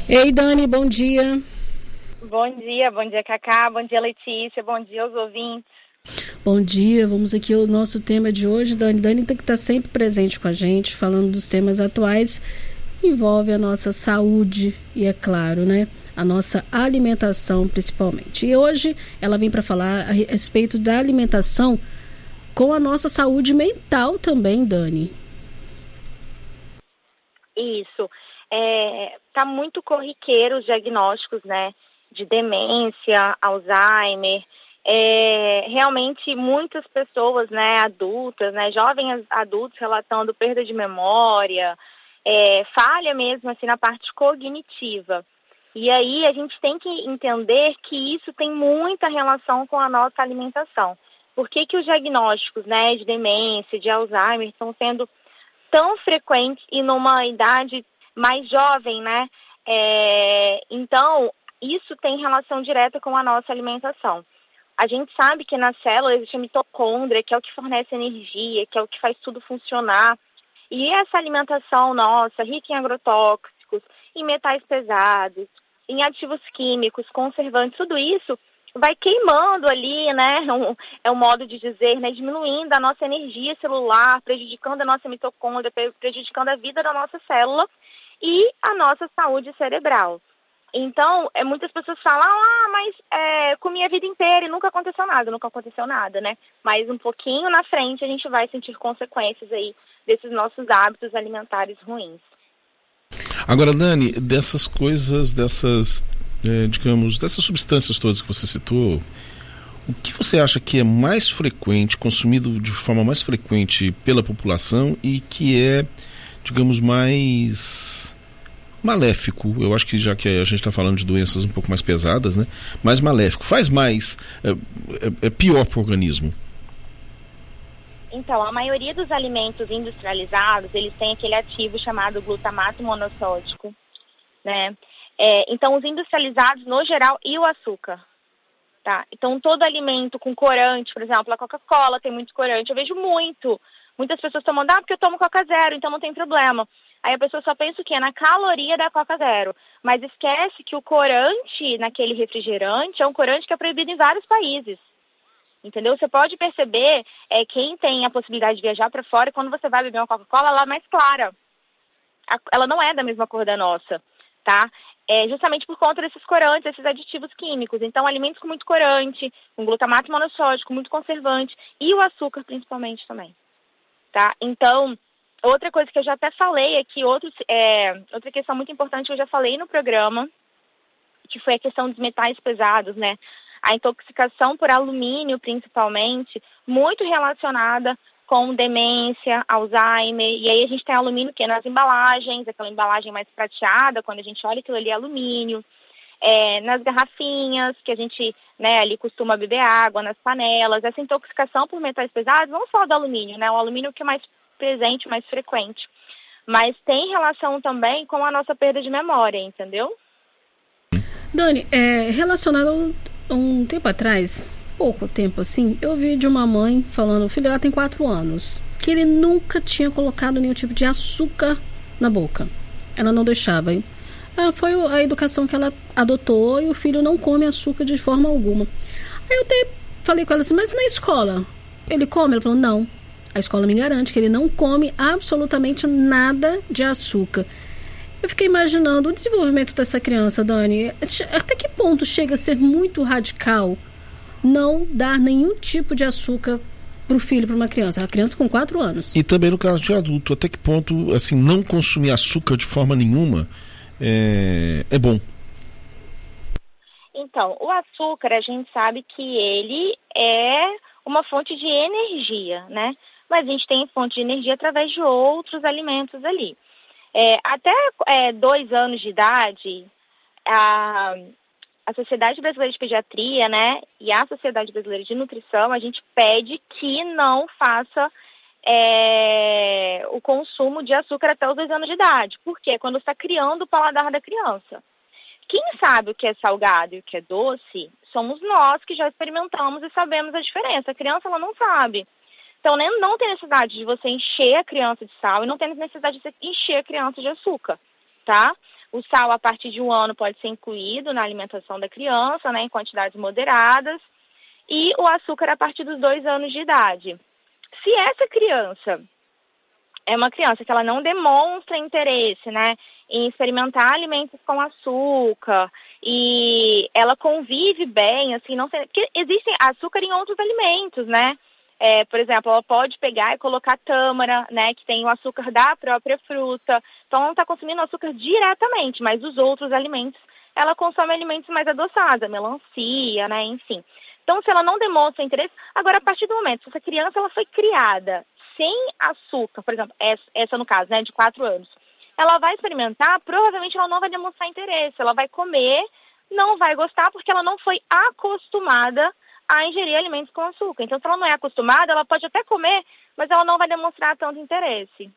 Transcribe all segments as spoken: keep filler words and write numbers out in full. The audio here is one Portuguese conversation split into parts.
Ei, Dani, bom dia. Bom dia, bom dia, Cacá, bom dia, Letícia, bom dia aos ouvintes. Bom dia, vamos aqui ao nosso tema de hoje, Dani. Dani tem que estar sempre presente com a gente, falando dos temas atuais, envolve a nossa saúde e, é claro, né, a nossa alimentação principalmente. E hoje ela vem para falar a respeito da alimentação com a nossa saúde mental também, Dani. Isso. É, tá muito corriqueiro os diagnósticos, né, de demência, Alzheimer. É, realmente muitas pessoas, né, adultas, né, jovens adultos relatando perda de memória, é, falha mesmo assim na parte cognitiva. E aí a gente tem que entender que isso tem muita relação com a nossa alimentação. Por que que os diagnósticos, né, de demência, de Alzheimer estão sendo tão frequentes e numa idade mais jovem, né? É, então, isso tem relação direta com a nossa alimentação. A gente sabe que na célula existe a mitocôndria, que é o que fornece energia, que é o que faz tudo funcionar. E essa alimentação nossa, rica em agrotóxicos, em metais pesados, em aditivos químicos, conservantes, tudo isso vai queimando ali, né? Um, é um modo de dizer, né? Diminuindo a nossa energia celular, prejudicando a nossa mitocôndria, prejudicando a vida da nossa célula e a nossa saúde cerebral. Então, é, muitas pessoas falam, ah, mas é, comi a vida inteira e nunca aconteceu nada, nunca aconteceu nada, né? Mas um pouquinho na frente a gente vai sentir consequências aí desses nossos hábitos alimentares ruins. Agora, Dani, dessas coisas, dessas, é, digamos, dessas substâncias todas que você citou, o que você acha que é mais frequente, consumido de forma mais frequente pela população e que é, digamos, mais maléfico? Eu acho que já que a gente está falando de doenças um pouco mais pesadas, né? Mais maléfico, faz mais, é, é, é pior para o organismo. Então, a maioria dos alimentos industrializados, eles têm aquele ativo chamado glutamato monossódico, né? É, então, os industrializados, no geral, e o açúcar, tá? Então, todo alimento com corante, por exemplo, a Coca-Cola tem muito corante, eu vejo muito. Muitas pessoas tomam, ah, porque eu tomo Coca Zero, então não tem problema. Aí a pessoa só pensa o quê? Na caloria da Coca Zero. Mas esquece que o corante naquele refrigerante é um corante que é proibido em vários países. Entendeu? Você pode perceber, é, quem tem a possibilidade de viajar para fora, quando você vai beber uma Coca-Cola, ela é mais clara. A, ela não é da mesma cor da nossa, tá? É justamente por conta desses corantes, esses aditivos químicos. Então, alimentos com muito corante, com glutamato monossódico, muito conservante, e o açúcar principalmente também, tá? Então, outra coisa que eu já até falei aqui, outro, é, outra questão muito importante que eu já falei no programa, que foi a questão dos metais pesados, né? A intoxicação por alumínio, principalmente, muito relacionada com demência, Alzheimer, e aí a gente tem alumínio que é nas embalagens, aquela embalagem mais prateada, quando a gente olha aquilo ali é alumínio, é, nas garrafinhas, que a gente, né, ali costuma beber água, nas panelas, essa intoxicação por metais pesados, não só do alumínio, né, o alumínio que é mais presente, mais frequente, mas tem relação também com a nossa perda de memória, entendeu? Dani, é, relacionado a um tempo atrás, pouco tempo assim, eu vi de uma mãe falando, o filho dela tem quatro anos, que ele nunca tinha colocado nenhum tipo de açúcar na boca. Ela não deixava. Ah, foi a educação que ela adotou e o filho não come açúcar de forma alguma. Aí eu até falei com ela assim, mas na escola, ele come? Ela falou, não. A escola me garante que ele não come absolutamente nada de açúcar. Eu fiquei imaginando o desenvolvimento dessa criança, Dani. Até que ponto chega a ser muito radical não dar nenhum tipo de açúcar para o filho, para uma criança? A criança com quatro anos. E também no caso de adulto, até que ponto, assim, não consumir açúcar de forma nenhuma é, é bom? Então, o açúcar, a gente sabe que ele é uma fonte de energia, né? Mas a gente tem fonte de energia através de outros alimentos ali. É, até é, dois anos de idade, a, a Sociedade Brasileira de Pediatria, né, e a Sociedade Brasileira de Nutrição, a gente pede que não faça é, o consumo de açúcar até os dois anos de idade. Por quê? Quando está criando o paladar da criança. Quem sabe o que é salgado e o que é doce, somos nós que já experimentamos e sabemos a diferença. A criança, ela não sabe. Então, nem, não tem necessidade de você encher a criança de sal e não tem necessidade de você encher a criança de açúcar, tá? O sal, a partir de um ano, pode ser incluído na alimentação da criança, né, em quantidades moderadas. E o açúcar a partir dos dois anos de idade. Se essa criança é uma criança que ela não demonstra interesse, né, em experimentar alimentos com açúcar e ela convive bem, assim, não sei, porque existe açúcar em outros alimentos, né? É, por exemplo, ela pode pegar e colocar tâmara, né, que tem o açúcar da própria fruta. Então, ela não está consumindo açúcar diretamente, mas os outros alimentos, ela consome alimentos mais adoçados, melancia, né, enfim. Então, se ela não demonstra interesse, agora, a partir do momento, se essa criança ela foi criada sem açúcar, por exemplo, essa, essa no caso, né, de quatro anos, ela vai experimentar, provavelmente ela não vai demonstrar interesse, ela vai comer, não vai gostar, porque ela não foi acostumada a ingerir alimentos com açúcar. Então, se ela não é acostumada, ela pode até comer, mas ela não vai demonstrar tanto interesse.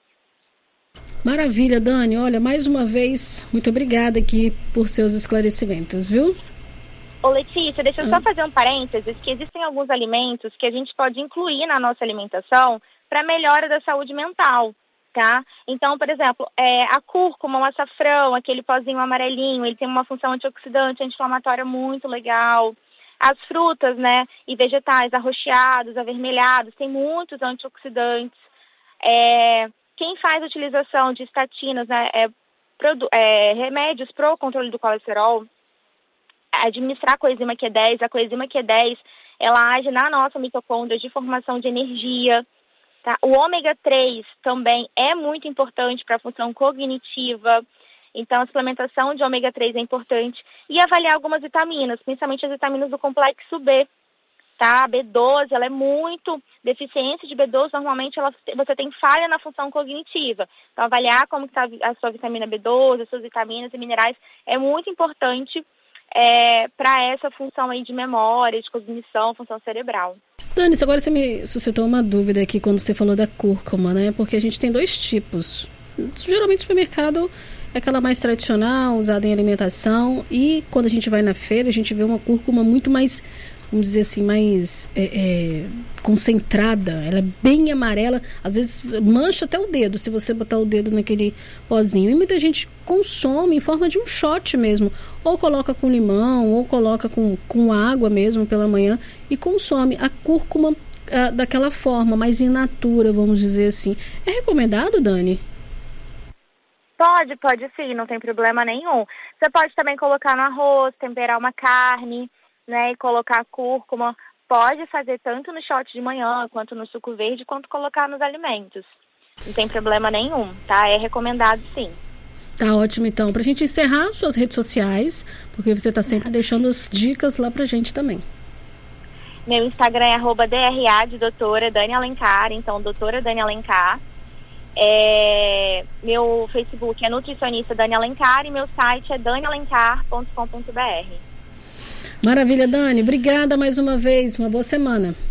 Maravilha, Dani. Olha, mais uma vez, muito obrigada aqui por seus esclarecimentos, viu? Ô, Letícia, deixa eu ah. só fazer um parênteses, que existem alguns alimentos que a gente pode incluir na nossa alimentação para melhora da saúde mental, tá? Então, por exemplo, é, a cúrcuma, o açafrão, aquele pozinho amarelinho, ele tem uma função antioxidante, anti-inflamatória muito legal. As frutas, né, e vegetais arroxeados, avermelhados, tem muitos antioxidantes. É, quem faz utilização de estatinas, né, é, produ- é, remédios para o controle do colesterol, administrar a coenzima Q dez, a coenzima Q dez, ela age na nossa mitocôndria de formação de energia. Tá? O ômega três também é muito importante para a função cognitiva. Então, a suplementação de ômega três é importante. E avaliar algumas vitaminas, principalmente as vitaminas do complexo B. Tá? A B doze, ela é muito... Deficiência de B doze, normalmente ela, você tem falha na função cognitiva. Então, avaliar como está a sua vitamina B doze, as suas vitaminas e minerais, é muito importante é, para essa função aí de memória, de cognição, função cerebral. Dani, agora você me suscitou uma dúvida aqui quando você falou da cúrcuma, né? Porque a gente tem dois tipos. Geralmente, no supermercado... é aquela mais tradicional, usada em alimentação, e quando a gente vai na feira, a gente vê uma cúrcuma muito mais, vamos dizer assim, mais é, é, concentrada, ela é bem amarela, às vezes mancha até o dedo, se você botar o dedo naquele pozinho, e muita gente consome em forma de um shot mesmo, ou coloca com limão, ou coloca com, com água mesmo pela manhã, e consome a cúrcuma ah, daquela forma, mais in natura, vamos dizer assim. É recomendado, Dani? Pode, pode sim, não tem problema nenhum. Você pode também colocar no arroz, temperar uma carne, né, e colocar cúrcuma. Pode fazer tanto no shot de manhã, quanto no suco verde, quanto colocar nos alimentos. Não tem problema nenhum, tá? É recomendado sim. Tá ótimo, então. Pra gente encerrar suas redes sociais, porque você tá sempre deixando as dicas lá pra gente também. Meu Instagram é arroba D R A de doutora Dani Alencar, então doutora Dani Alencar. É, meu Facebook é nutricionista Dani Alencar e meu site é dani alencar ponto com ponto b r. Maravilha, Dani. Obrigada mais uma vez. Uma boa semana.